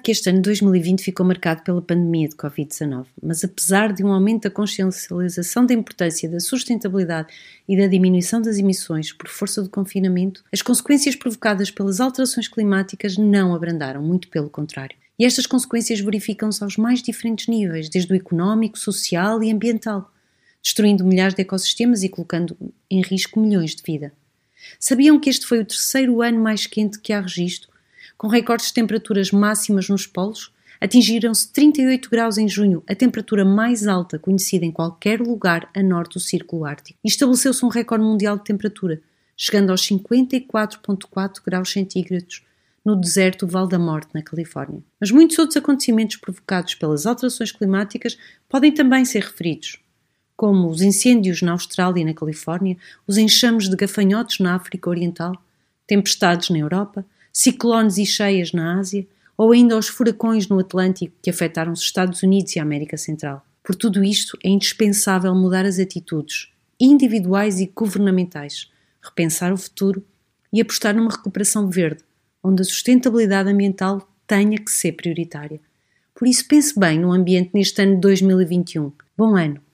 que este ano de 2020 ficou marcado pela pandemia de Covid-19, mas apesar de um aumento da consciencialização da importância da sustentabilidade e da diminuição das emissões por força do confinamento, as consequências provocadas pelas alterações climáticas não abrandaram, muito pelo contrário. E estas consequências verificam-se aos mais diferentes níveis, desde o económico, social e ambiental, destruindo milhares de ecossistemas e colocando em risco milhões de vidas. Sabiam que este foi o terceiro ano mais quente que há registro? Com recordes de temperaturas máximas nos polos, atingiram-se 38 graus em junho, a temperatura mais alta conhecida em qualquer lugar a norte do Círculo Ártico. E estabeleceu-se um recorde mundial de temperatura, chegando aos 54,4 graus centígrados no deserto Val da Morte, na Califórnia. Mas muitos outros acontecimentos provocados pelas alterações climáticas podem também ser referidos, como os incêndios na Austrália e na Califórnia, os enxames de gafanhotos na África Oriental, tempestades na Europa, ciclones e cheias na Ásia, ou ainda os furacões no Atlântico que afetaram os Estados Unidos e a América Central. Por tudo isto, é indispensável mudar as atitudes individuais e governamentais, repensar o futuro e apostar numa recuperação verde, onde a sustentabilidade ambiental tenha que ser prioritária. Por isso, pense bem no ambiente neste ano de 2021. Bom ano!